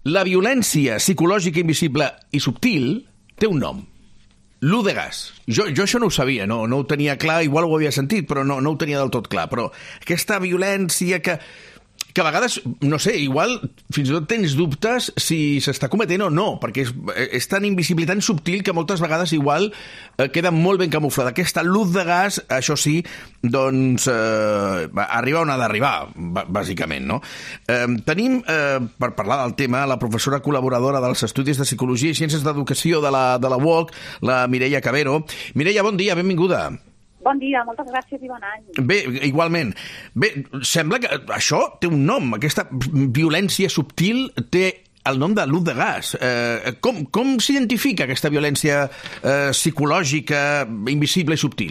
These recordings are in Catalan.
La violència psicològica invisible i subtil té un nom. L'ús de gas. Jo això no ho sabia, no ho tenia clar, igual ho havia sentit, però no ho tenia del tot clar. Però aquesta violència que a vegades, no sé, igual fins i tot tens dubtes si s'està cometent o no, perquè és tan invisible i tan subtil que moltes vegades igual queda molt ben camuflada. Aquesta luz de gas, això sí, doncs arriba on ha d'arribar, bàsicament, no? Tenim, per parlar del tema, la professora col·laboradora dels Estudis de Psicologia i Ciències d'Educació de la UOC, la Mireia Cabero. Mireia, bon dia, benvinguda. Bon dia, moltes gràcies i bon any. Bé, igualment. Bé, sembla que això té un nom, aquesta violència subtil té el nom de l'ús de gas. Com s'identifica aquesta violència psicològica, invisible i subtil?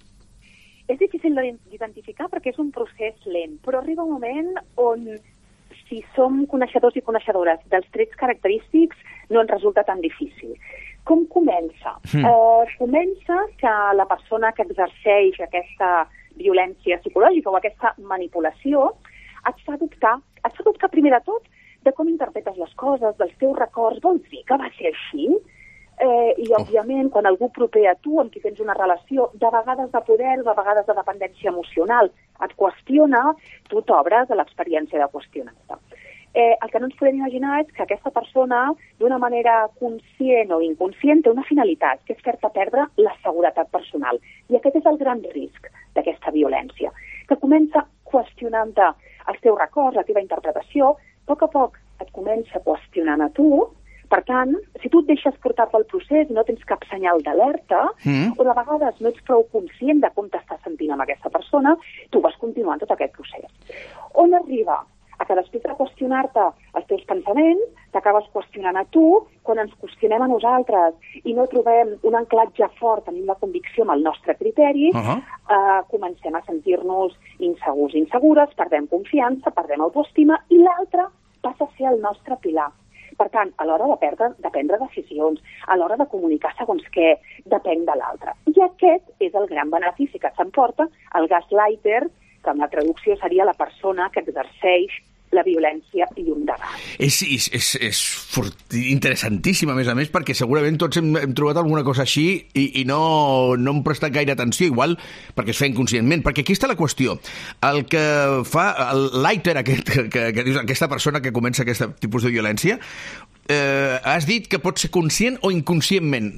És difícil d'identificar perquè és un procés lent, però arriba un moment on, si som coneixedors i coneixedores dels trets característics, no ens resulta tan difícil. Com comença? Comença que la persona que exerceix aquesta violència psicològica o aquesta manipulació et fa dubtar primer de tot de com interpretes les coses, dels teus records. Vols dir que va ser així? I, òbviament, quan algú proper a tu, amb qui tens una relació, de vegades de poder, de vegades de dependència emocional, et qüestiona, tu t'obres a l'experiència de qüestionar-te. El que no ens podem imaginar és que aquesta persona, d'una manera conscient o inconscient, té una finalitat, que és fer-te perdre la seguretat personal. I aquest és el gran risc d'aquesta violència, que comença qüestionant-te els teus records, la teva interpretació, a poc et comença qüestionant a tu. Per tant, si tu et deixes portar pel procés i no tens cap senyal d'alerta, o de vegades no ets prou conscient de com t'estàs sentint amb aquesta persona, tu vas continuant tot aquest procés. On arriba? A que després de qüestionar-te els teus pensaments, t'acabes qüestionant a tu, quan ens qüestionem a nosaltres i no trobem un anclatge fort, tenim la convicció amb el nostre criteri, comencem a sentir-nos insegurs, insegures, perdem confiança, perdem autoestima, i l'altre passa a ser el nostre pilar. Per tant, a l'hora de prendre decisions, a l'hora de comunicar segons què, depèn de l'altre. I aquest és el gran benefici que s'emporta el gaslighter, que en la traducció seria la persona que exerceix la violència i un de gas. És interessantíssim, a més, perquè segurament tots hem trobat alguna cosa així i no hem prestat gaire atenció, igual perquè es fa inconscientment. Perquè aquí està la qüestió. El que fa el lighter aquest, que dius, aquesta persona que comença aquest tipus de violència, has dit que pot ser conscient o inconscientment.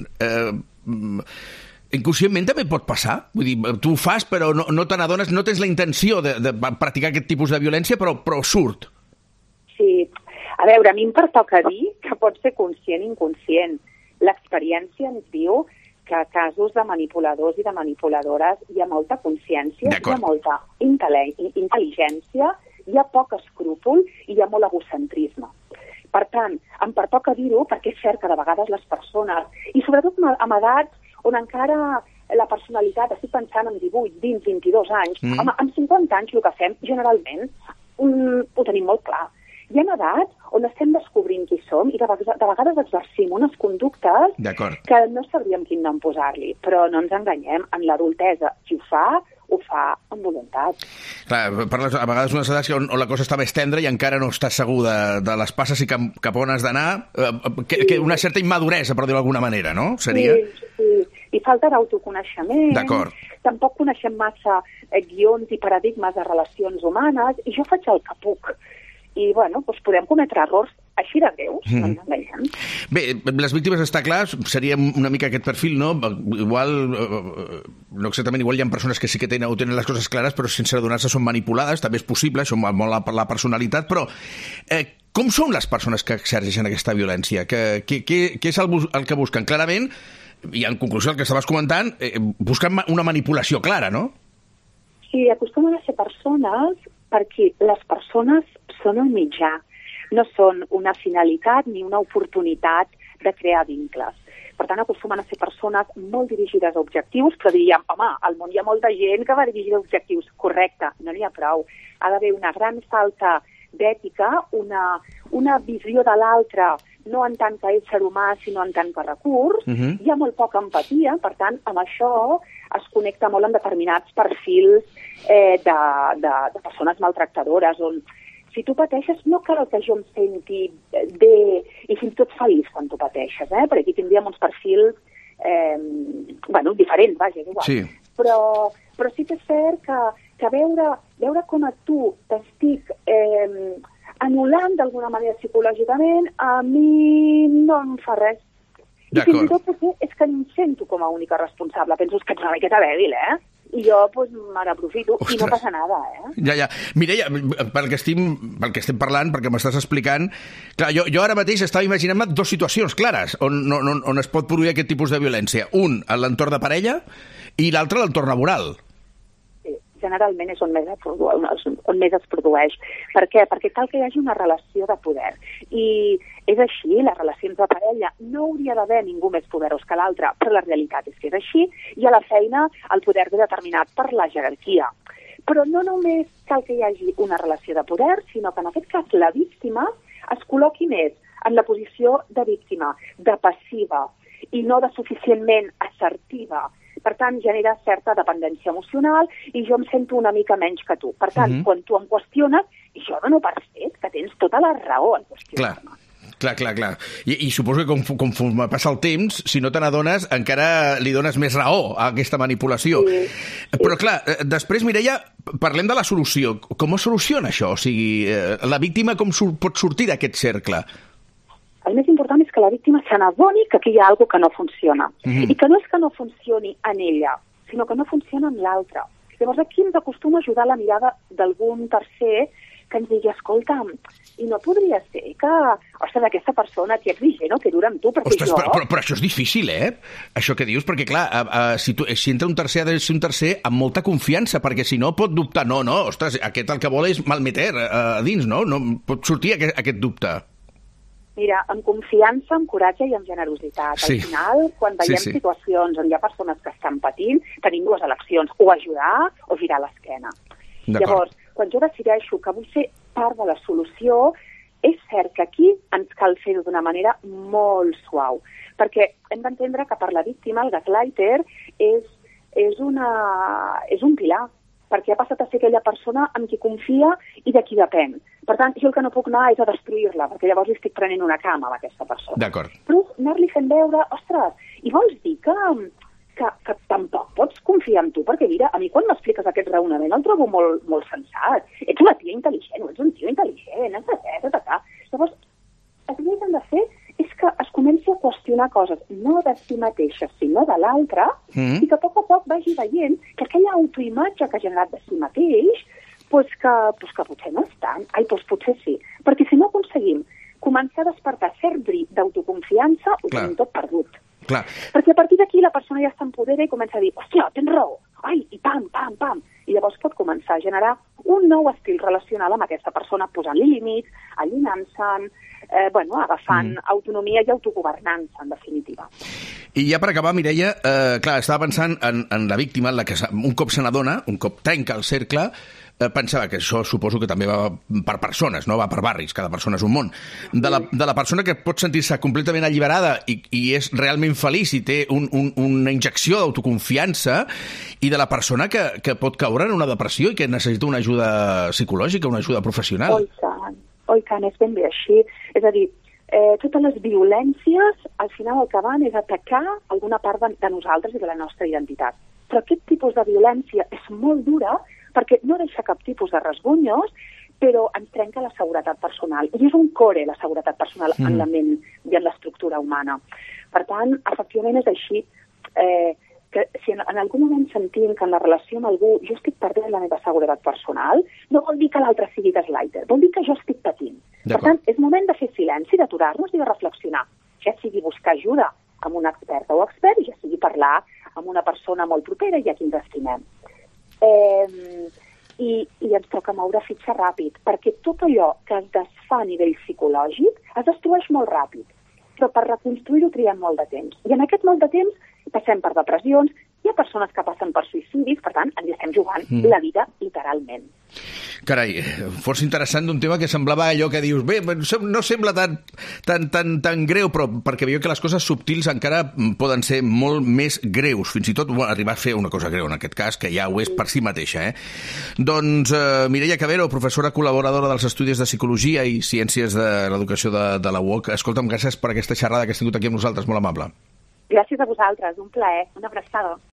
Inconscientment també pot passar? Vull dir, tu ho fas però no te n'adones, no tens la intenció de practicar aquest tipus de violència, però surt. Sí. A veure, a mi em pertoca dir que pot ser conscient i inconscient. L'experiència ens diu que a casos de manipuladors i de manipuladores hi ha molta consciència, hi ha molta intel·ligència, hi ha poc escrúpol i hi ha molt egocentrisme. Per tant, em pertoca dir-ho perquè és cert que de vegades les persones, i sobretot amb edats on encara la personalitat, estic pensant en 18, 20, 22 anys, amb 50 anys el que fem, generalment, ho tenim molt clar. Hi ha edats on estem descobrint qui som i de vegades exercim unes conductes que no sabríem quin nom posar-li, però no ens enganyem, en l'adultesa, qui ho fa amb voluntat. Clar, parles a vegades unes edats on la cosa està més tendra i encara no estàs segur de les passes i cap on has d'anar, una certa immaduresa, per dir-ho d'alguna manera, no? Seria? Sí. I falta d'autoconeixement. D'acord. Tampoc coneixem massa guions i paradigmes de relacions humanes, i jo faig el que puc. I, bueno, doncs podem cometre errors així de greus, no ens enganyem. Bé, les víctimes, està clar, seria una mica aquest perfil, no? Igual, no exactament, igual hi ha persones que sí que tenen les coses clares, però sense adonar-se són manipulades, també és possible, això molt la personalitat, però com són les persones que exerceixen aquesta violència? Què és el que busquen? Clarament, i en conclusió el que estaves comentant, busquen una manipulació clara, no? Sí, acostumen a ser persones perquè les persones són un mitjà, no són una finalitat ni una oportunitat de crear vincles. Per tant, acostumen a ser persones molt dirigides a objectius, però diríem, home, al món hi ha molta gent que va dirigida a objectius. Correcte, no n'hi ha prou. Ha d'haver una gran falta d'ètica, una visió de l'altre, no en tant que ésser humà, sinó en tant que recurs. Hi ha molt poca empatia, per tant, amb això es connecta molt amb determinats perfils de persones maltractadores, on si tu pateixes no cal que jo em senti bé feliç quan tu pateixes, perquè aquí tindríem uns perfils diferents, vaja, és igual. Sí. Però sí que és cert que veure com a tu t'estic anul·lant d'alguna manera psicològicament, a mi no em fa res. I fins i tot potser és que em sento com a única responsable. Penso que ets una miqueta dèbil, I jo, me n'aprofito. I no passa nada, Ja. Mireia, pel que estem parlant, perquè m'estàs explicant, clar, jo ara mateix estava imaginant-me dues situacions clares on es pot produir aquest tipus de violència. Un, a l'entorn de parella, i l'altre, a l'entorn laboral. Generalment és on més es produeix. Per què? Perquè cal que hi hagi una relació de poder. I és així, les relacions de parella no hauria d'haver ningú més poderós que l'altre, però la realitat és que és així, i a la feina el poder ve determinat per la jerarquia. Però no només cal que hi hagi una relació de poder, sinó que en aquest cas la víctima es col·loqui més en la posició de víctima, de passiva, i no de suficientment assertiva. Per tant, genera certa dependència emocional i jo em sento una mica menys que tu. Per tant, quan tu em qüestiones, jo dono per fet que tens tota la raó en qüestionar-me. Clar. I suposo que conforme passa el temps, si no te n'adones, encara li dones més raó a aquesta manipulació. Sí. Però clar, després, Mireia, parlem de la solució. Com es soluciona això? O sigui, la víctima com pot sortir d'aquest cercle? El més important és que la víctima se n'adoni que aquí hi ha alguna que no funciona. I que no és que no funcioni en ella, sinó que no funciona en l'altre. Llavors aquí ens acostuma a ajudar la mirada d'algun tercer que ens digui, escolta'm, i no podria ser que, ostres, aquesta persona t'hi exigent o que dura amb tu, perquè ostres, però això és difícil, Això que dius, perquè clar, si entra un tercer ha de ser un tercer amb molta confiança, perquè si no pot dubtar, no, ostres, aquest el que vol és malmeter a dins, no? No pot sortir aquest dubte. Mira, amb confiança, amb coratge i amb generositat. Sí. Al final, quan veiem situacions on hi ha persones que estan patint, tenim dues eleccions, o ajudar o girar l'esquena. Llavors, quan jo decideixo que vull ser part de la solució, és cert que aquí ens cal fer-ho d'una manera molt suau, perquè hem d'entendre que per la víctima el gaslighter és un pilar, perquè ha passat a ser aquella persona amb qui confia i de qui depèn. Per tant, jo el que no puc anar és a destruir-la, perquè llavors li estic prenent una cama a aquesta persona. D'acord. Però anar-li fent veure, ostres, i vols dir que tampoc pots confiar en tu? Perquè mira, a mi quan m'expliques aquest raonament el trobo molt, molt sensat. Ets una tia intel·ligent, o ets un tio intel·ligent, Llavors, el que hem de fer és que es comenci a qüestionar coses, no de si mateixa, sinó de l'altre, i que a poc vagi veient que aquella autoimatge que ha generat de si mateix, que potser no és tant. Potser sí. Perquè si no aconseguim començar a despertar cert bri d'autoconfiança, ho tenim tot perdut. Clar. Perquè a partir d'aquí la persona ja s'empodera i comença a dir, hòstia, tens raó, i pam. I llavors pot començar a generar un nou estil relacional amb aquesta persona, posant-li límits, allunyant-se'n, agafant autonomia i autogovernança, en definitiva. I ja per acabar, Mireia, clar, estava pensant en la víctima, en la que un cop se n'adona, un cop trenca el cercle, pensava que això suposo que també va per persones, no va per barris, cada persona és un món. De la persona que pot sentir-se completament alliberada i és realment feliç i té una injecció d'autoconfiança, i de la persona que pot caure en una depressió i que necessita una ajuda psicològica, una ajuda professional. Oi tant, és ben bé així. És a dir, totes les violències, al final el que van és atacar alguna part de nosaltres i de la nostra identitat. Però aquest tipus de violència és molt dura perquè no deixa cap tipus de rasgunyos, però ens trenca la seguretat personal. I és un core, la seguretat personal, en la ment i en l'estructura humana. Per tant, efectivament és així, que si en algun moment sentim que en la relació amb algú jo estic perdent la meva seguretat personal, no vol dir que l'altre sigui gaslighter, vol dir que jo estic patint. Per tant, és moment de fer silenci, d'aturar-nos i de reflexionar. Ja sigui buscar ajuda amb un expert o expert, ja sigui parlar amb una persona molt propera i a qui ens estimem. I ens toca moure fitxa ràpid, perquè tot allò que es desfà a nivell psicològic es destrueix molt ràpid, però per reconstruir-ho triem molt de temps. I en aquest molt de temps passem per depressions, hi ha persones que passen per suïcidis, per tant, ens estem jugant la vida literalment. Carai, força interessant d'un tema que semblava allò que dius, bé, no sembla tan greu, però perquè veieu que les coses subtils encara poden ser molt més greus, fins i tot arribar a fer una cosa greu, en aquest cas, que ja ho és per si mateixa. Doncs Mireia Cavero, professora col·laboradora dels Estudis de Psicologia i Ciències de l'Educació de la UOC, escolta'm, gràcies per aquesta xerrada que has tingut aquí amb nosaltres, molt amable. Gràcies a vosaltres, un plaer, una abraçada.